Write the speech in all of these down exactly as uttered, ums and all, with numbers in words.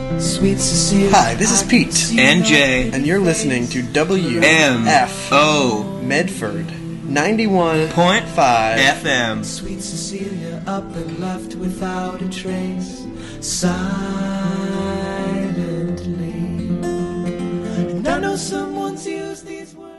Sweet Cecilia. Hi, this is Pete. And Jay. And you're listening to W M F O Medford ninety-one point five F M. Sweet Cecilia up and left without a trace, silently. And I know someone's used these words.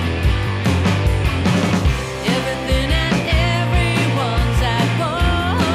Everything and everyone's at war.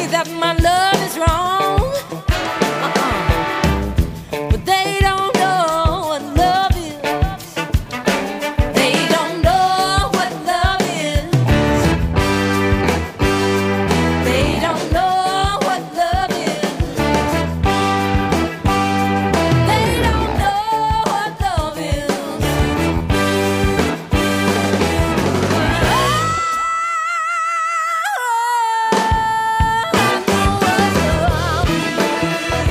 say that my love is wrong, uh-uh. But they don't know what love is. They don't know what love is. They don't know what love is. They don't know what love is. Oh, I know what love is.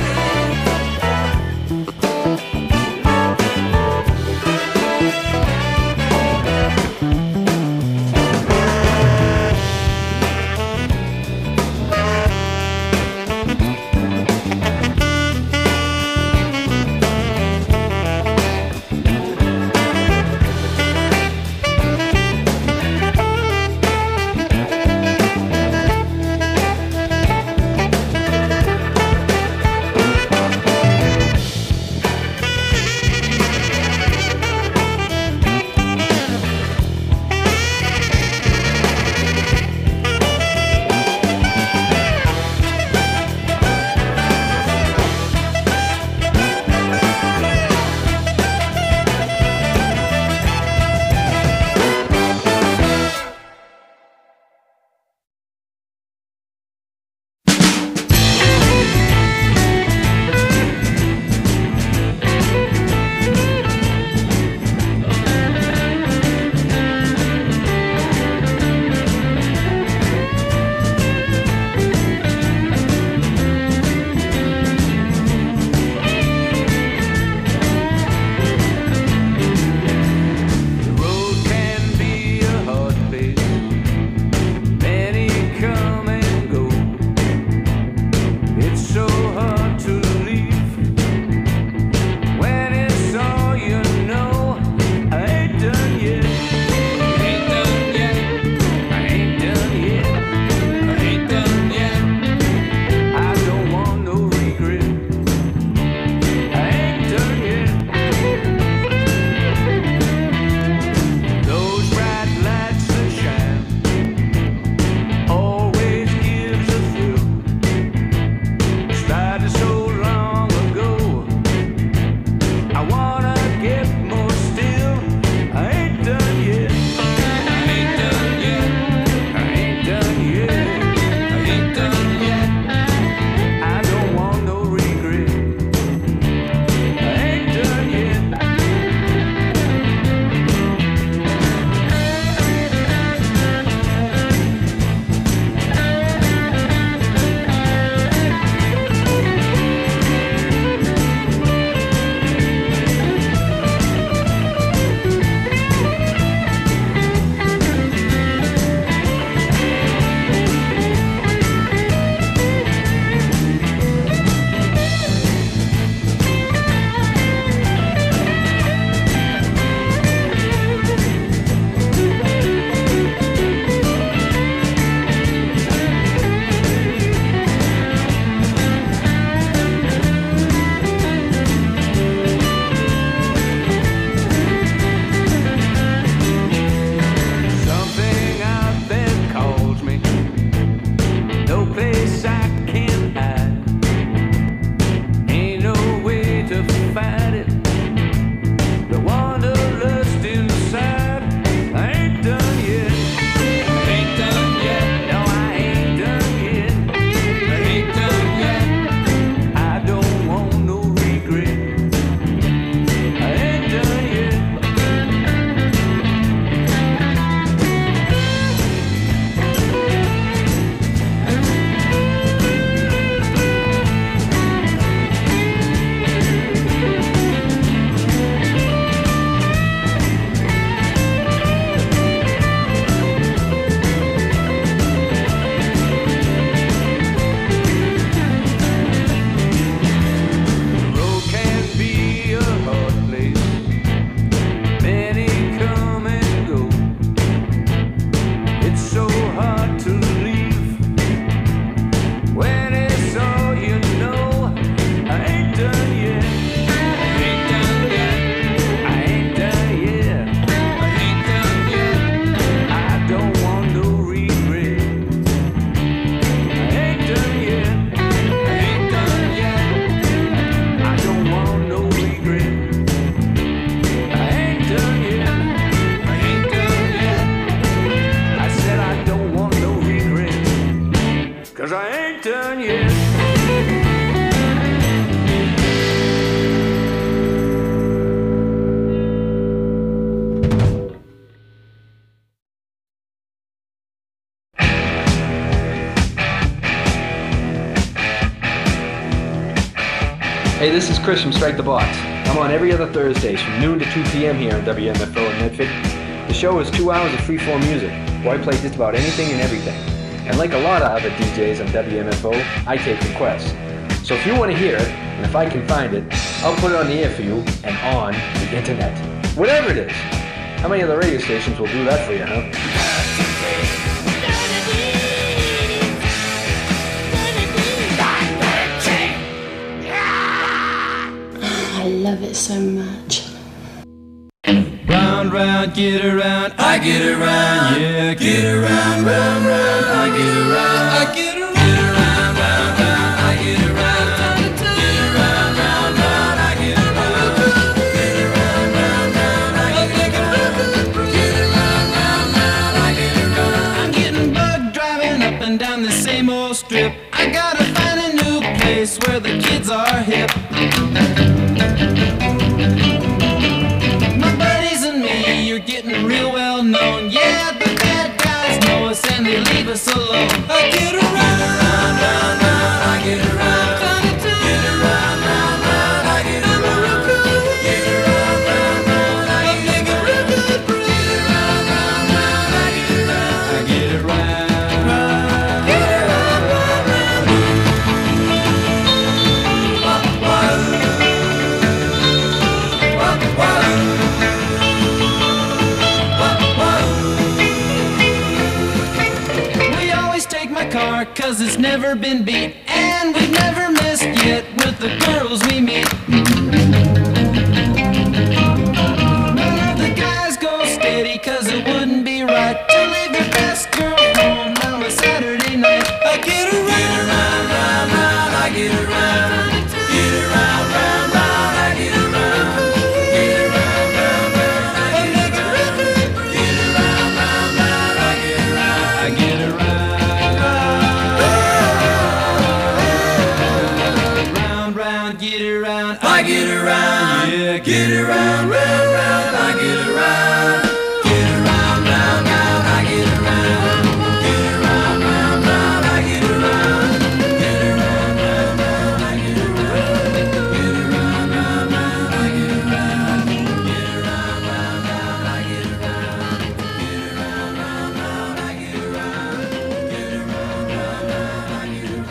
around, yeah. Hey, this is Chris from Strike the Box. I'm on every other Thursdays from noon to two p.m. here on W M F O in Medford. The show is two hours of free-form music, where I play just about anything and everything. And like a lot of other D Js on W M F O, I take requests. So if you want to hear it, and if I can find it, I'll put it on the air for you and on the internet. Whatever it is. How many other radio stations will do that for you, huh? I love it so much. Round, round, get around, I get around, yeah, get around, round, round, I get around, I get around, get around, round, round, I get around, get around, round, round, I get around, get around, round, round, I get around, get around, round, round, I get around. I'm getting bugged driving up and down the same old strip. I gotta find a new place where the kids are hip. You're getting real well known. Yeah, the bad guys know us and they leave us alone. I get around, round, round, round, I get around. Get around, round, round, I get around. Get around, round, round, I get around. Get around, round, round, I get around. I get around. Get around, round, round. Wah, wah. Wah, wah. Car, cause it's never been beat, and we've never missed yet with the girls we meet. None of the guys go steady, cause it wouldn't be right to leave your best girl home on a Saturday night. I get around, get around, round, round, I get around. Get around, round, round, I get around. Get around, round, round, I get around. Get around, round, round, I get around. I get around. Get around, I get around, yeah, get around, round, round, I get around. Get around, round, round, I get around. Get around, round, round, I get around. Get around, round, round, I get around. Get around, round, round, I get around. Get around, round, round, I get around. Get around, round, round, I get around. Get around, round, round, I get around.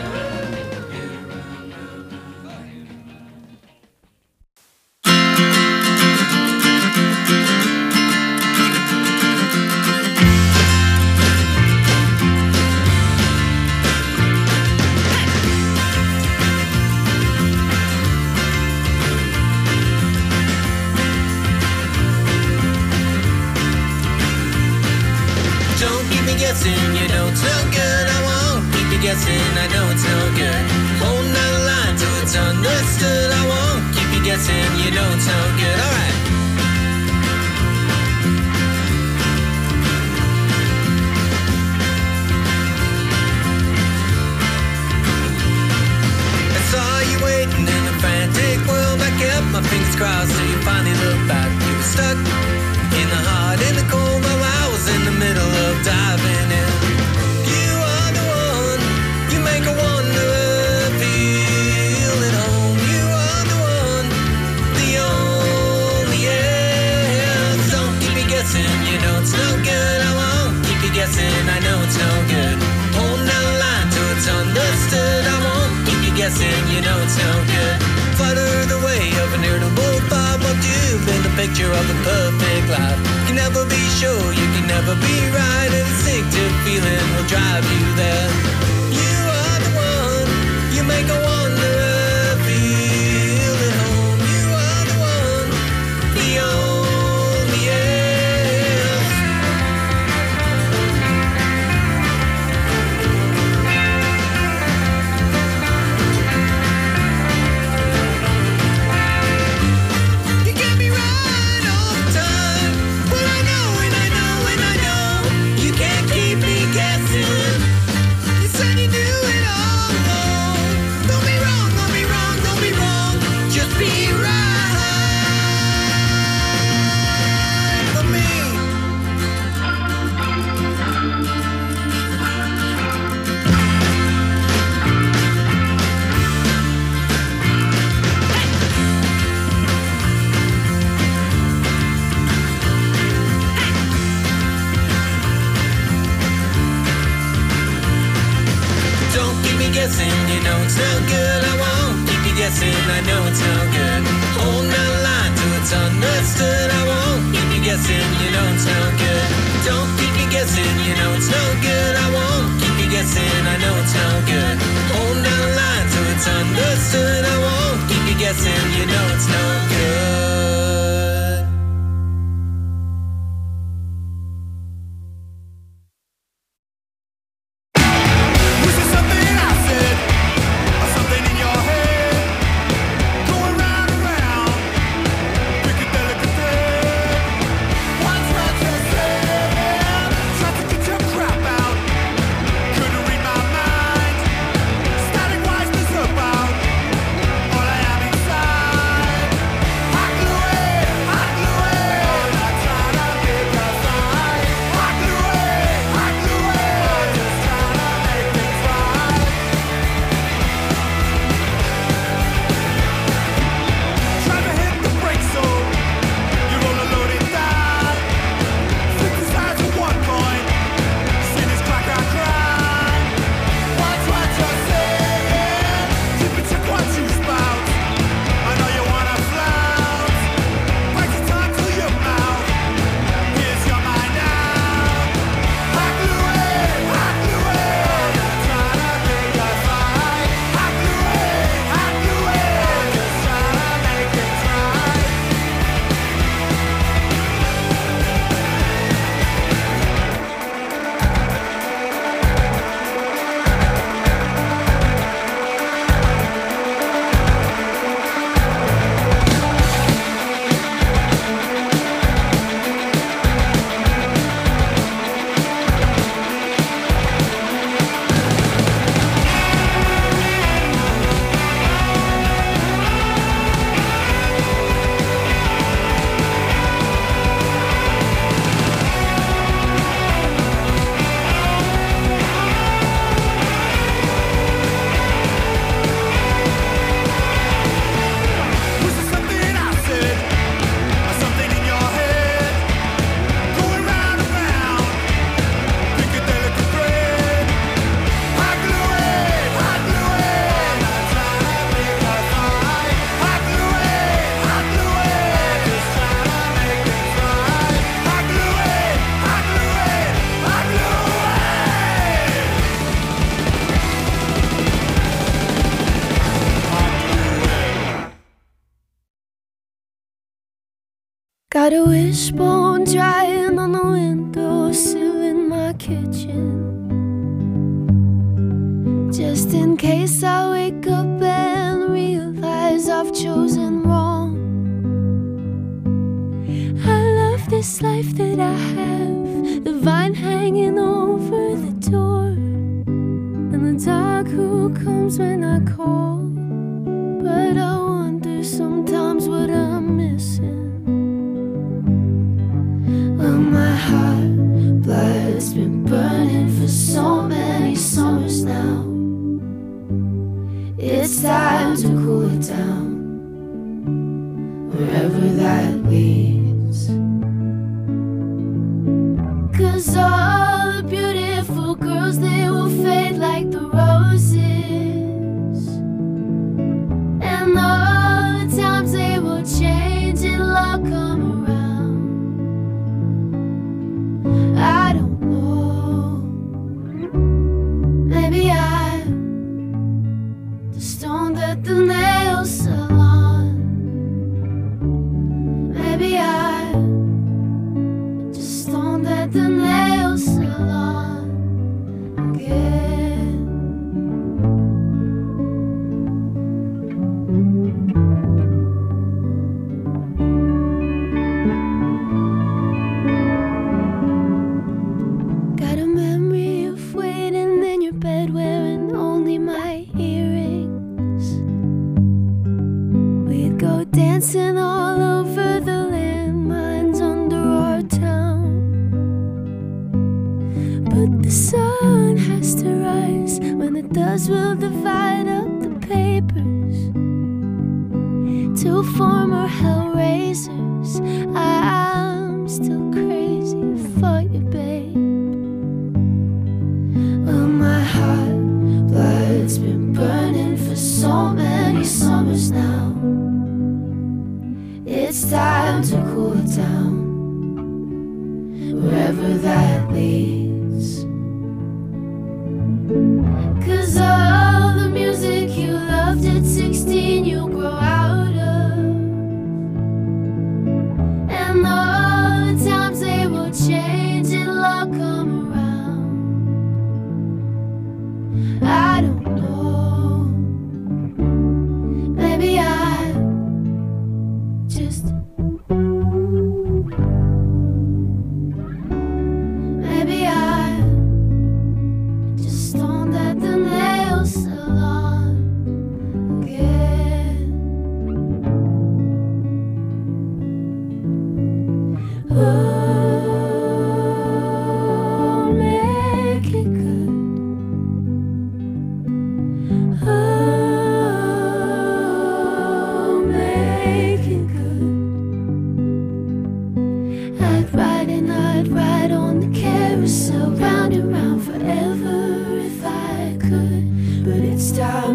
Guessing, you know it's no good. I won't keep you guessing. I know it's no good. Holding on the line till it's understood. I won't keep you guessing. You know it's no good. All right. I saw you waiting in a frantic world. I kept my fingers crossed till you finally looked back. You were stuck in the hot, in the cold, while I was in the middle of diving in. You are the one, you make a wanderer feel at home. You are the one, the only else. Don't keep me guessing, you know it's no good. I won't keep you guessing, I know it's no good. Holding down the line till it's understood. I won't keep you guessing, you know it's no good. Flutter the way of an irritable thought. What you've been the picture of the perfect life. You can never be sure, you can never be right. An instinctive feeling will drive you there. You are the one, you make a wanderer feel at home. You are the one, the only else. You get me right all the time. Well, I know and I know and I know you can't keep me guessing. You say guessing, you know it's no good. I won't keep you guessing, I know it's no good. Hold no line till it's understood. I won't keep you guessing, you know it's no good. Don't keep you guessing, you know it's no good. I won't keep you guessing, I know it's no good. Hold no line till it's understood. I won't keep you guessing, you know it's no good. Got a wishbone drying on the windowsill in my kitchen, just in case I wake up and realize I've chosen wrong. I love this life that I have, the vine hanging over the door, and the dog who comes when I call. But I wonder sometimes what I'm missing. Well, my heart blood's been burning for so many summers now. It's time to cool it down, wherever that leads. 'Cause all the beautiful girls, they will fade like the roses, and all the times they will change, it'll all come around. I don't know, maybe I'm the stone that the nails salon. Maybe I'm just stone that the nails salon again. Got a memory of waiting in your bed wearing only my earrings. We'd go dancing all over the landmines under our town. But the sun has to rise, when it does we'll divide up the papers. Two former hellraisers, I'm still crazy for you, babe. Well, my heart blood's been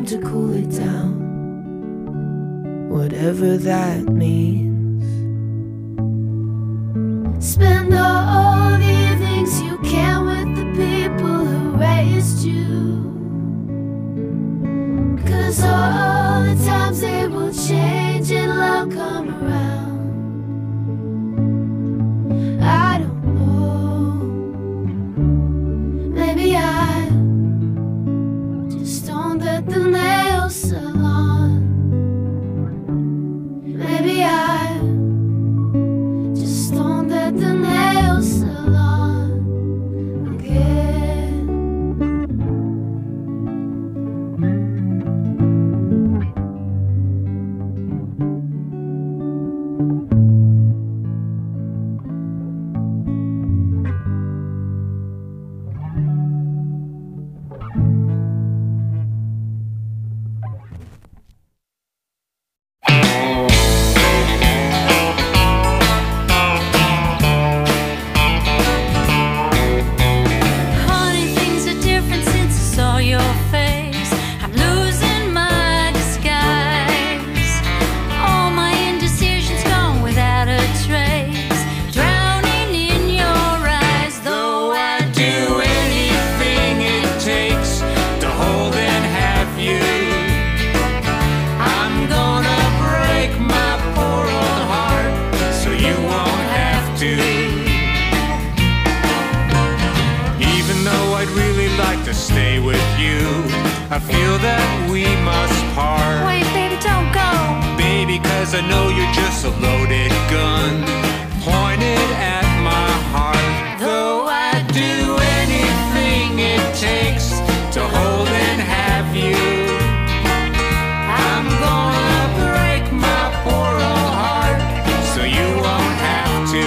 to cool it down, whatever that means. Spend all the evenings you can with the people who raised you, 'cause all the times they will change and love come around. I don't know, maybe I just don't at the nail salon. Maybe I just don't at the nail salon again. I feel that we must part. Wait, baby, don't go. Baby, 'cause I know you're just a loaded gun pointed at my heart. Though I'd do anything it takes to hold and have you, I'm gonna break my poor old heart so you won't have to.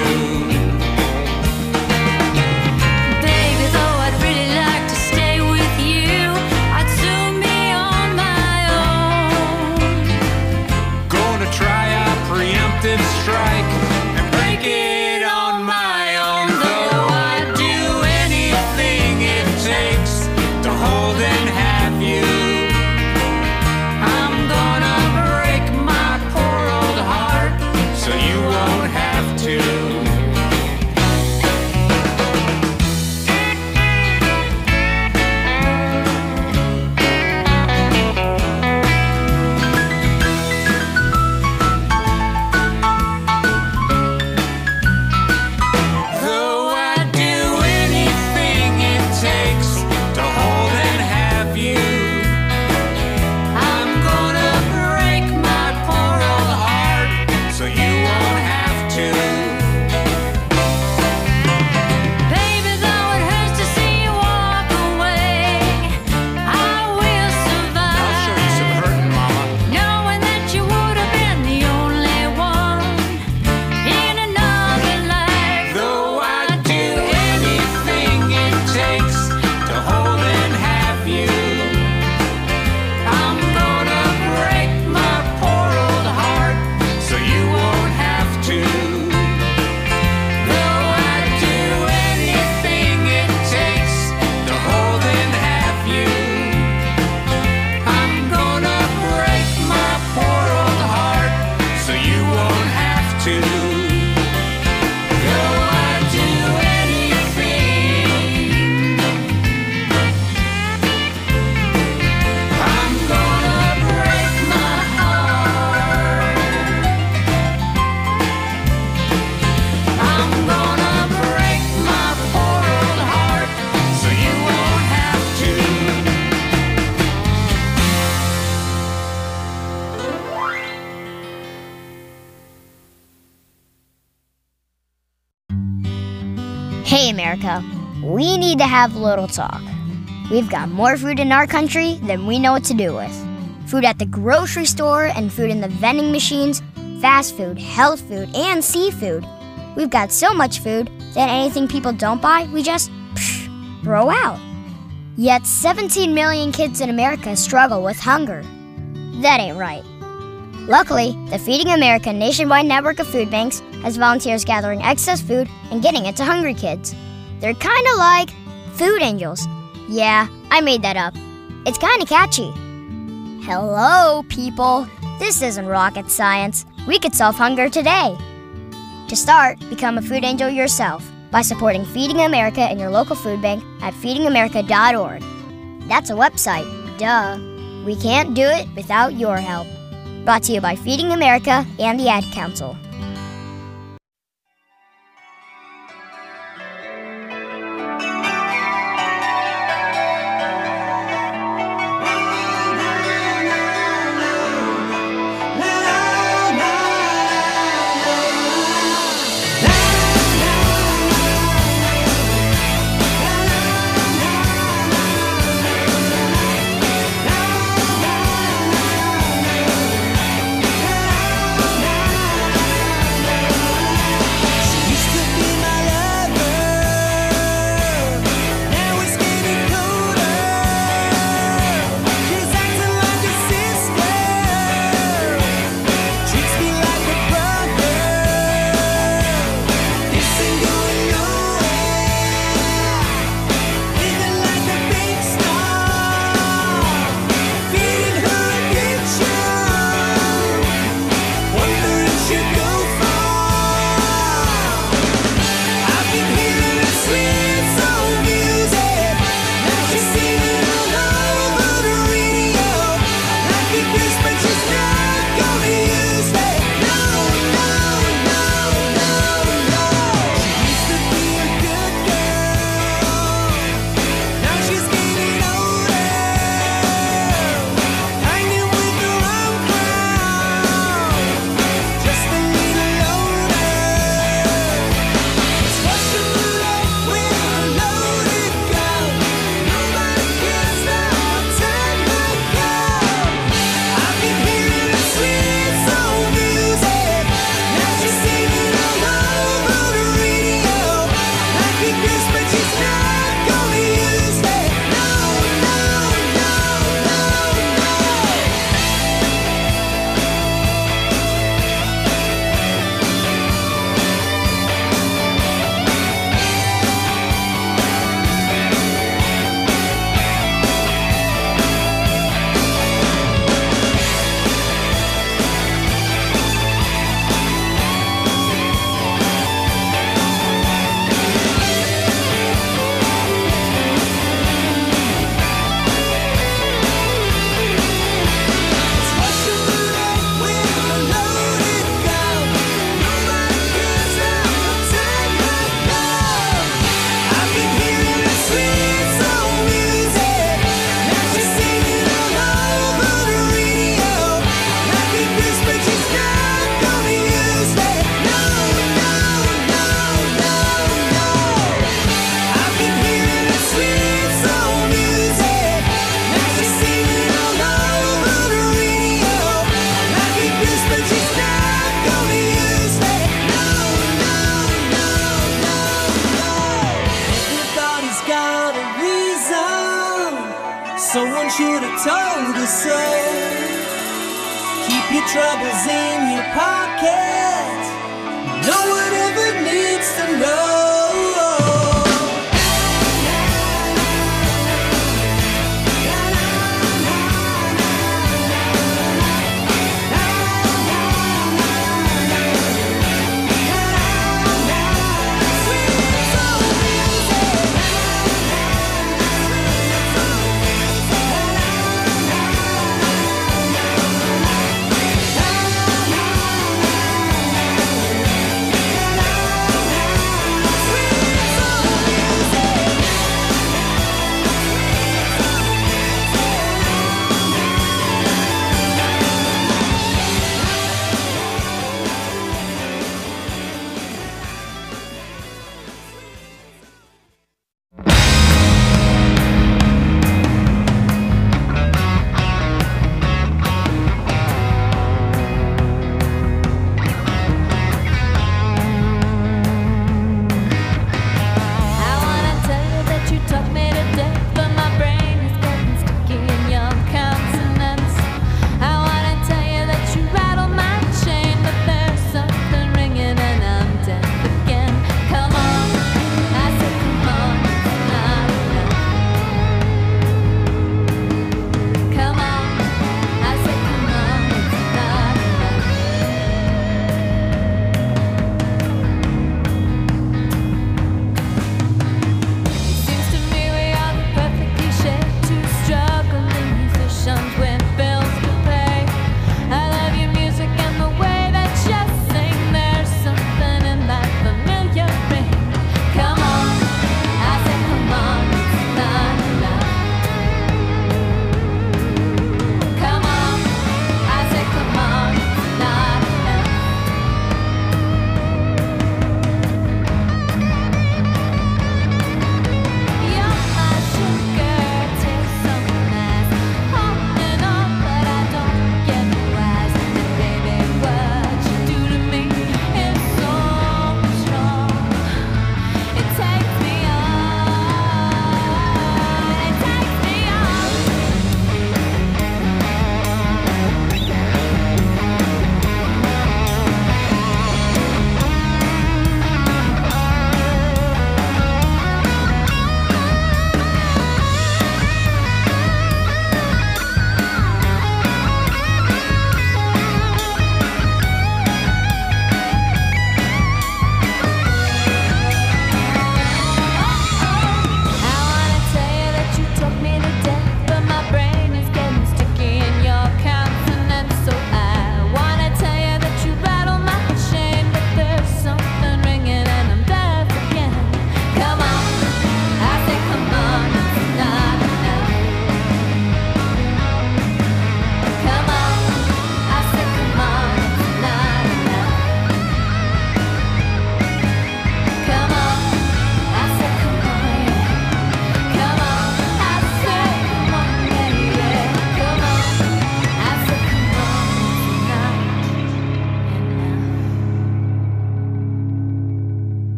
Baby, though I'd really like to stay with you, I'd soon be on my own. Gonna try a preemptive strike and break it on my own. Though I'd do anything it takes to hold and have you, I'm gonna break my poor old heart so you won't have to. Though I'd do anything it takes to hold and have you, I'm gonna break my poor old heart so you won't have to. Baby, though it hurts to see you walk away, I will survive. I'll show you some hurting, mama. Knowing that you would have been the only one in another life. Though I'd do anything it takes to hold and have you, I'm gonna break my poor old heart so you won't have to. Though I'd do anything it takes to hold and have you, I'm gonna break my poor old heart so you won't have to. Though I'd do anything, I'm gonna break my heart. I'm gonna break my poor old heart so you won't have to. Hey America, we need to have a little talk. We've got more food in our country than we know what to do with. Food at the grocery store and food in the vending machines, fast food, health food, and seafood. We've got so much food that anything people don't buy, we just psh, throw out. Yet seventeen million kids in America struggle with hunger. That ain't right. Luckily, the Feeding America nationwide network of food banks has volunteers gathering excess food and getting it to hungry kids. They're kind of like food angels. Yeah, I made that up. It's kind of catchy. Hello, people. This isn't rocket science. We could solve hunger today. To start, become a food angel yourself by supporting Feeding America and your local food bank at feeding america dot org. That's a website, duh. We can't do it without your help. Brought to you by Feeding America and the Ad Council. Someone should have told us so. Keep your troubles in your pocket. No one ever needs to know.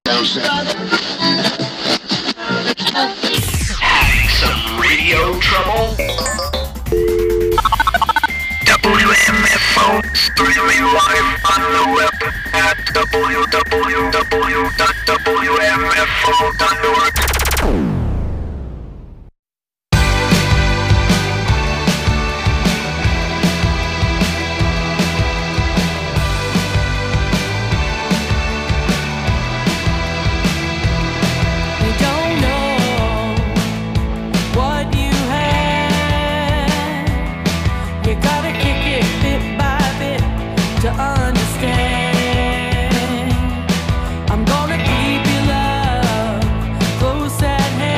Some radio trouble? W M F O streaming live on the web at w w w dot w m f o dot org. I'm gonna keep your love close at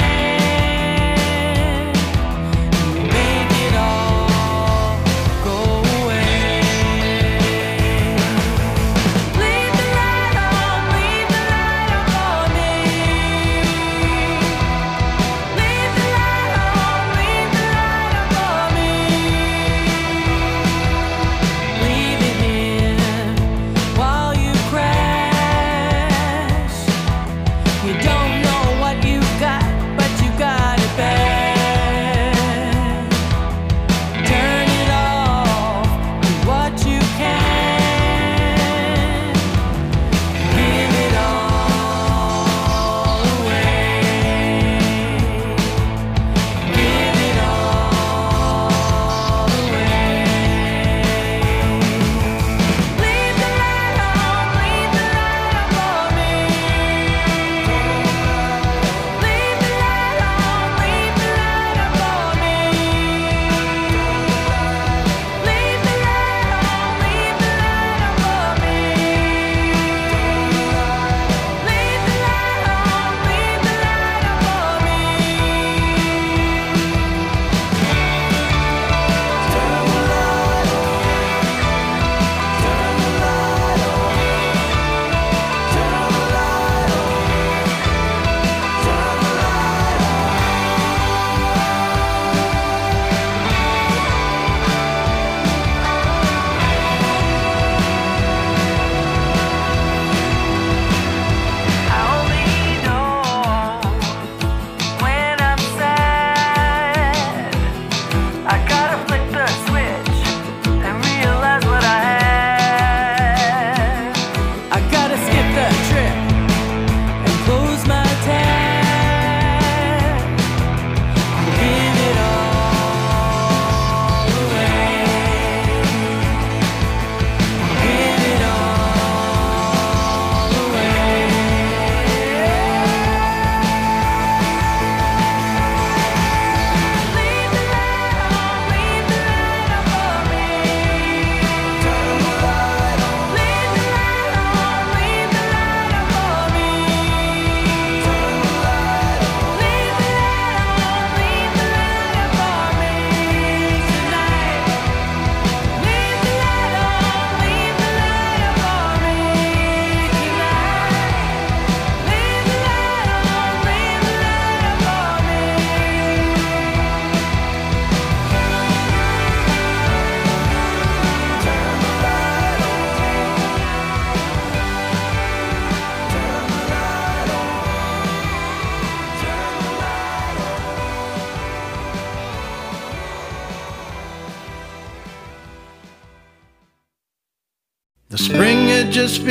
The spring had just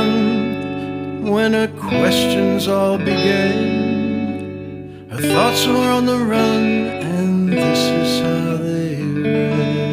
begun when her questions all began. Her thoughts were on the run, and this is how they ran.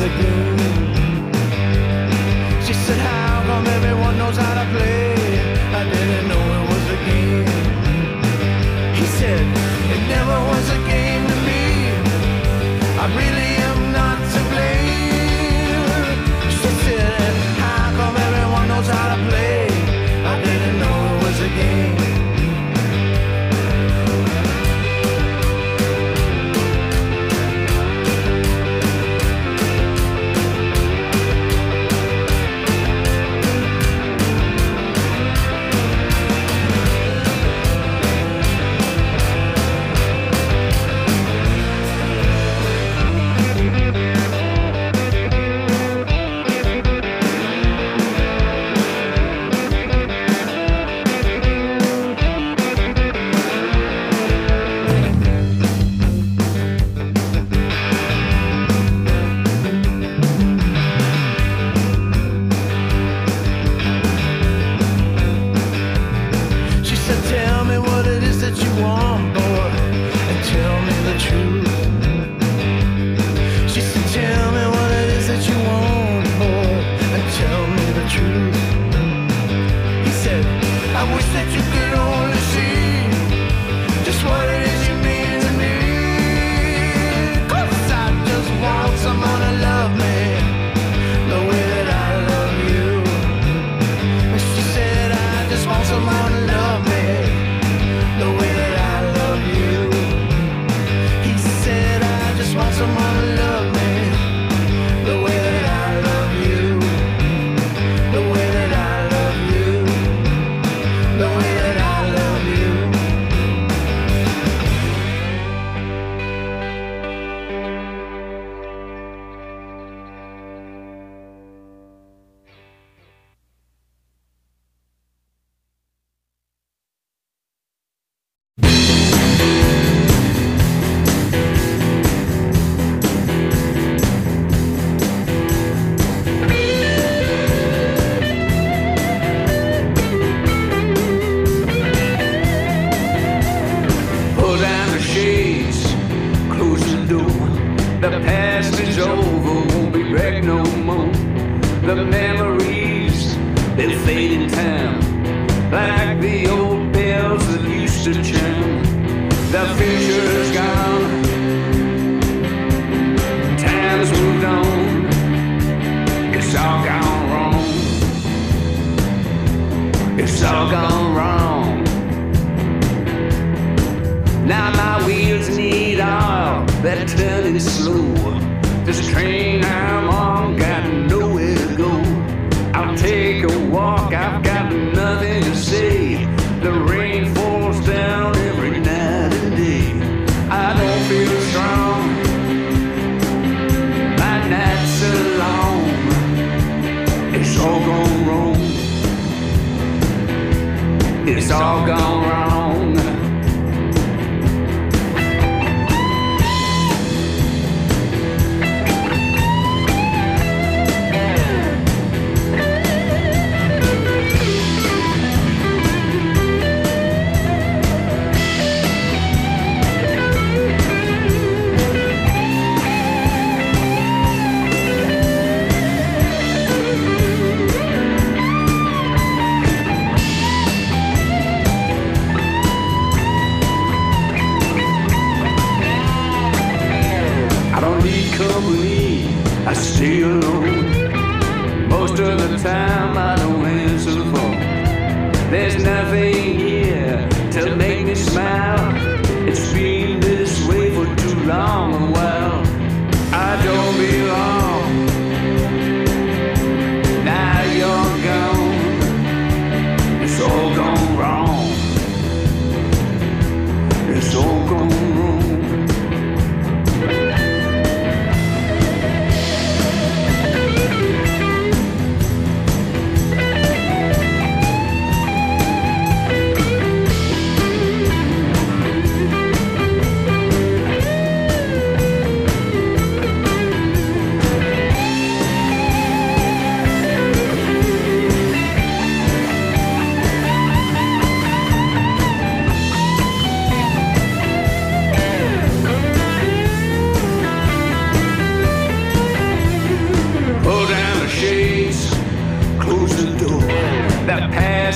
a game. She said, how come everyone knows how to play? I didn't know it was a game. He said, it never was a game to me. I really am not to blame. She said, how come everyone knows how to play? I didn't know it was a game.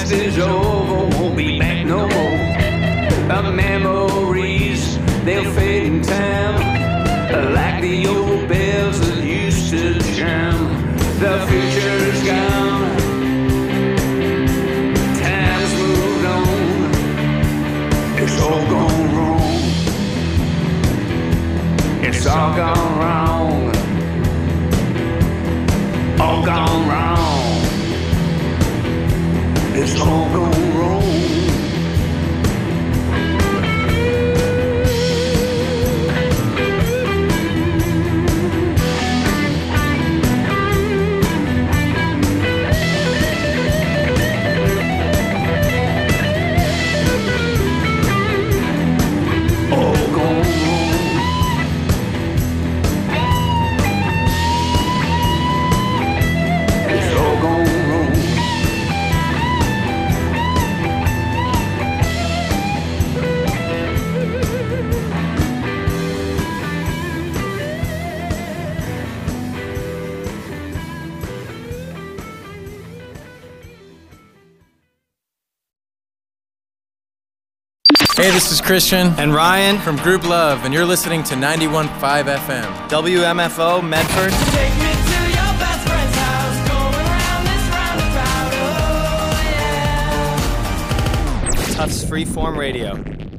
past is over, won't be back no more. The memories, they'll fade in time, like the old bells that used to chime. The future's gone, time's moved on, it's all gone wrong, it's all gone wrong, all gone wrong, it's all gone wrong. Hey, this is Christian and Ryan from Group Love, and you're listening to ninety-one point five F M. W M F O, Medford. Take me to your best friend's house, going around this roundabout, oh yeah. Tufts Freeform Radio.